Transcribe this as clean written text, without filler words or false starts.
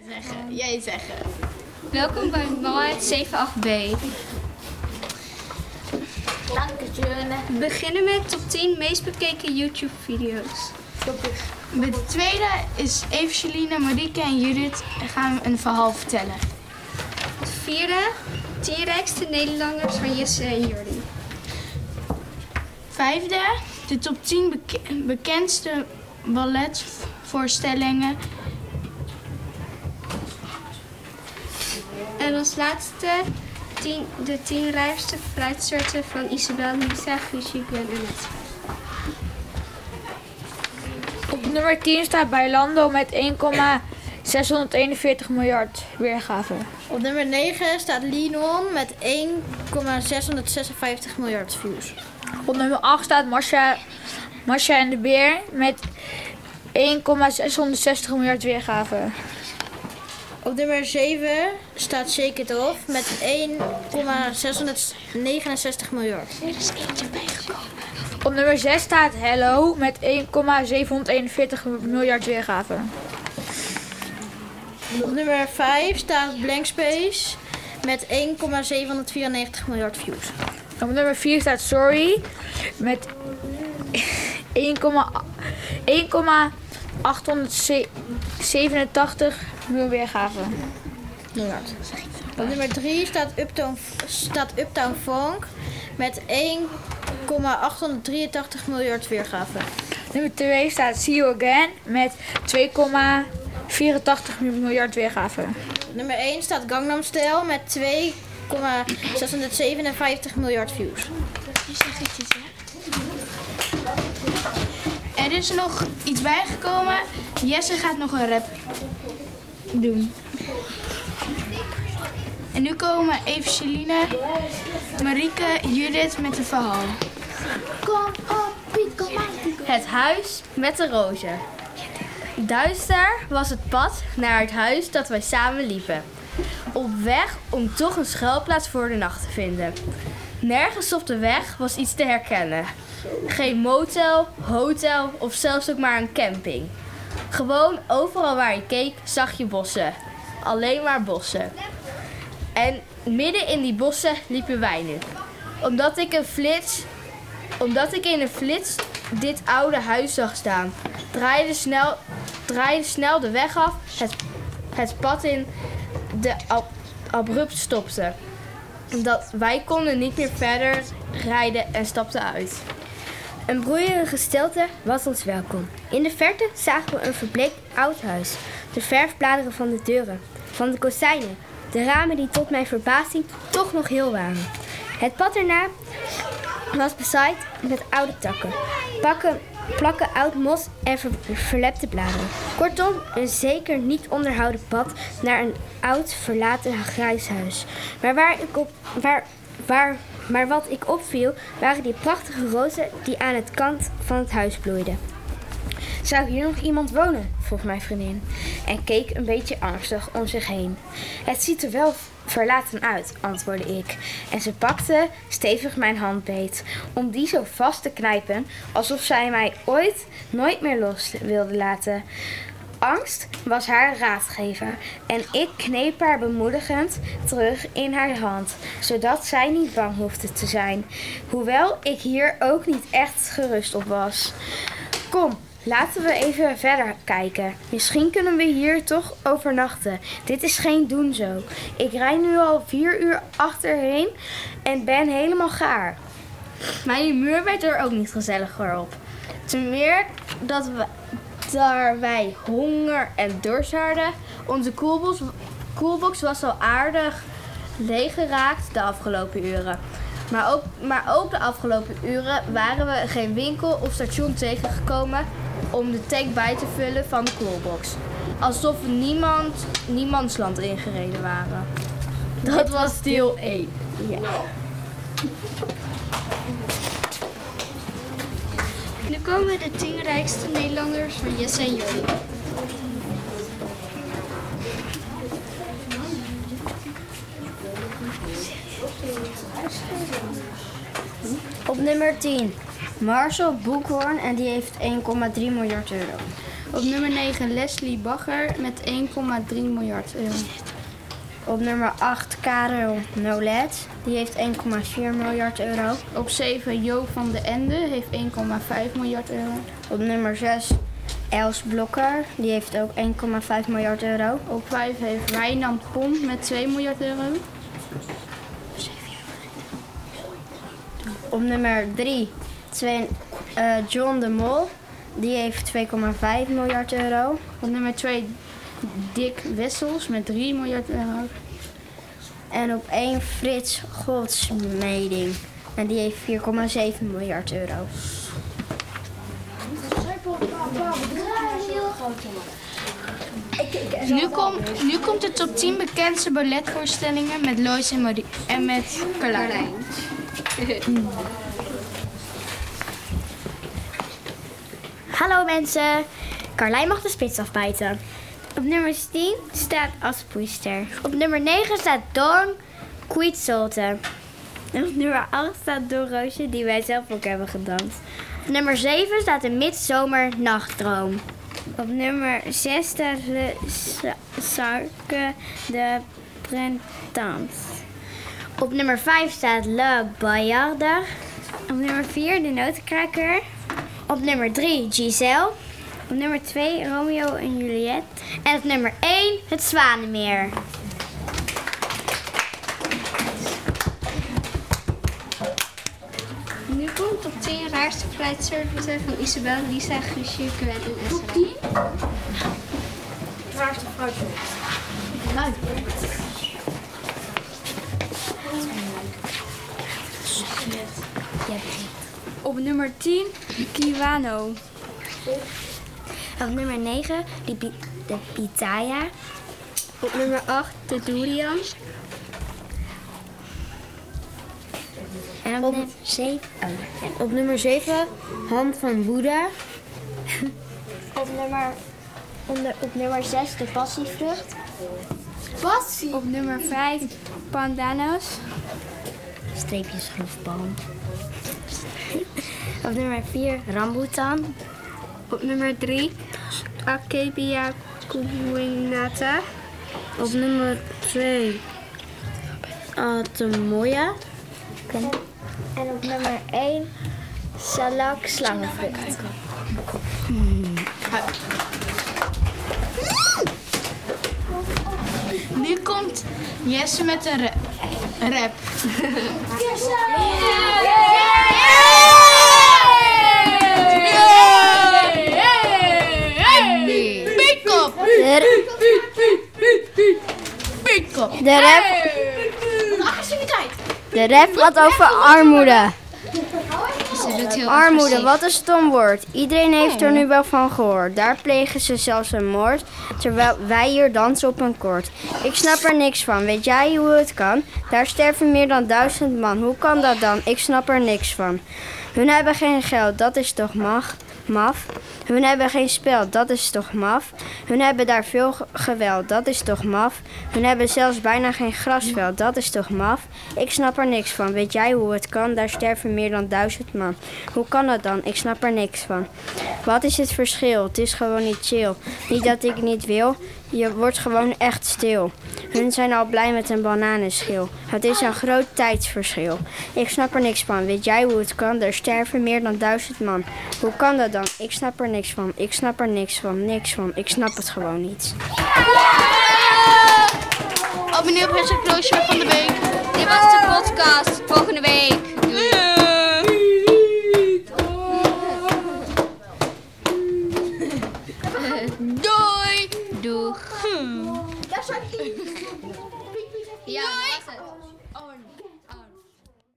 Jij zeggen. Welkom bij Malheid 78B. Dankjewel. We beginnen met top 10 meest bekeken YouTube-video's. De tweede is Evangeline, Marieke en Judith gaan een verhaal vertellen. De vierde, 10 rijkste Nederlanders van Jesse en Jordi. Vijfde, de top 10 bekendste balletvoorstellingen. En als laatste, de 10 rijkste fruitsoorten van Isabel, Lisa, Guusje, Gwen en Net. Op nummer 10 staat Bailando met 1,641 miljard weergaven. Op nummer 9 staat Linon met 1,656 miljard views. Op nummer 8 staat Masha en de Beer met 1,660 miljard weergaven. Op nummer 7 staat Shake It Off met 1,669 miljard. Er is eentje bijgekomen. Op nummer 6 staat Hello met 1,741 miljard weergaven. Op nummer 5 staat Blank Space met 1,794 miljard views. Op nummer 4 staat Sorry met 1,887 miljoen weergaven. Miljard. Op nummer 3 staat Uptown Funk met 1,883 miljard weergaven. Nummer 2 staat See You Again met 2,84 miljard weergaven. Nummer 1 staat Gangnam Style met 2,657 miljard views. Er is nog iets bijgekomen. Jesse gaat nog een rap doen. En nu komen Evangeline, Marieke, Judith met een verhaal. Kom op, Piet, kom maar. Het huis met de rozen. Duister was het pad naar het huis dat wij samen liepen. Op weg om toch een schuilplaats voor de nacht te vinden. Nergens op de weg was iets te herkennen. Geen motel, hotel of zelfs ook maar een camping. Gewoon overal waar je keek zag je bossen. Alleen maar bossen. En midden in die bossen liepen wij nu. Omdat ik in een flits dit oude huis zag staan, draaide snel de weg af, het pad in, de abrupt stopte. Wij konden niet meer verder rijden en stapten uit. Een broeierige stilte was ons welkom. In de verte zagen we een verbleekt oud huis. De verfbladeren van de deuren, van de kozijnen, de ramen die tot mijn verbazing toch nog heel waren. Het pad erna was bezaaid met oude takken, plakken oud mos en verlepte bladeren. Kortom, een zeker niet onderhouden pad naar een oud verlaten grijs huis. Maar wat ik opviel waren die prachtige rozen die aan het kant van het huis bloeiden. Zou hier nog iemand wonen? Vroeg mijn vriendin en keek een beetje angstig om zich heen. Het ziet er wel verlaten uit, antwoordde ik. En ze pakte stevig mijn hand beet, om die zo vast te knijpen alsof zij mij ooit nooit meer los wilde laten. Angst was haar raadgever en ik kneep haar bemoedigend terug in haar hand, zodat zij niet bang hoefde te zijn, hoewel ik hier ook niet echt gerust op was. Kom, laten we even verder kijken. Misschien kunnen we hier toch overnachten. Dit is geen doen zo. Ik rijd nu al 4 uur achterheen en ben helemaal gaar. Mijn humeur werd er ook niet gezelliger op. Ten meer dat wij honger en dorst hadden. Onze koelbox was al aardig leeggeraakt de afgelopen uren. Maar ook de afgelopen uren waren we geen winkel of station tegengekomen om de tank bij te vullen van de koelbox. Alsof we niemandsland ingereden waren. Dat was deel 1. Ja. Nu komen de 10 rijkste Nederlanders van Jesse en Jordi. Op nummer 10, Marcel Boekhoorn en die heeft 1,3 miljard euro. Op nummer 9 Leslie Bagger met 1,3 miljard euro. Op nummer 8 Karel Nolet, die heeft 1,4 miljard euro. Op 7 Jo van de Ende heeft 1,5 miljard euro. Op nummer 6 Els Blokker, die heeft ook 1,5 miljard euro. Op 5 heeft Wijnand Pont met 2 miljard euro. Op nummer 3 John de Mol, die heeft 2,5 miljard euro. Op nummer 2 Dick Wessels met 3 miljard euro. En op 1 Frits Goldsmeding, en die heeft 4,7 miljard euro. Nu komt de top 10 bekendste balletvoorstellingen met Lois en Marie en met Carlijn. Hallo mensen, Carlijn mag de spits afbijten. Op nummer 10 staat Aspoester. Op nummer 9 staat Dawn Queetzolte. En op nummer 8 staat Doorroosje, die wij zelf ook hebben gedanst. Op nummer 7 staat de Midzomernachtdroom. Op nummer 6 staat Le Sarque de Printemps. Op nummer 5 staat Le Bayarder. Op nummer 4 de Notenkraker. Op nummer 3 Giselle. Op nummer 2 Romeo en Juliet. En op nummer 1 het Zwanenmeer. Nu komt top 10 raarste fruitsoorten van Isabel, Lisa, Guusje, Gwen en Esra. Top 10? Raarste fruitsoort. Op nummer 10 Kiwano. Op nummer 9 de Pitaya. Op nummer 8 de Durian. En op nummer 7 Hand van Boeddha. Op nummer 6 de passievrucht. Op nummer 5 Pandanos. Streepjes groefboom. Op nummer 4 rambutan. Op nummer 3 Akebia cubuinata. Op nummer 2 Atemoya. En op nummer 1 Salak slangenvrucht. Nu komt Jesse met een rap. Pick-up! Pick-up! De rap gaat over armoede. Armoede, wat een stom woord. Iedereen heeft er nu wel van gehoord. Daar plegen ze zelfs een moord, terwijl wij hier dansen op een koord. Ik snap er niks van. Weet jij hoe het kan? Daar sterven meer dan 1000 man. Hoe kan dat dan? Ik snap er niks van. Hun hebben geen geld, dat is toch maf? Hun hebben geen spel, dat is toch maf? Hun hebben daar veel geweld, dat is toch maf? Hun hebben zelfs bijna geen grasveld, dat is toch maf? Ik snap er niks van. Weet jij hoe het kan? Daar sterven meer dan 1000 man. Hoe kan dat dan? Ik snap er niks van. Wat is het verschil? Het is gewoon niet chill. Niet dat ik niet wil, je wordt gewoon echt stil. Hun zijn al blij met een bananenschil. Het is een groot tijdsverschil. Ik snap er niks van. Weet jij hoe het kan? Er sterven meer dan 1000 man. Hoe kan dat dan? Ik snap er niks van. Ik snap er niks van. Niks van. Ik snap het gewoon niet. Abonneer op het Kloosje van de Week. Dit was de podcast. Volgende week. Doei! Doeg! Ja, dat was het.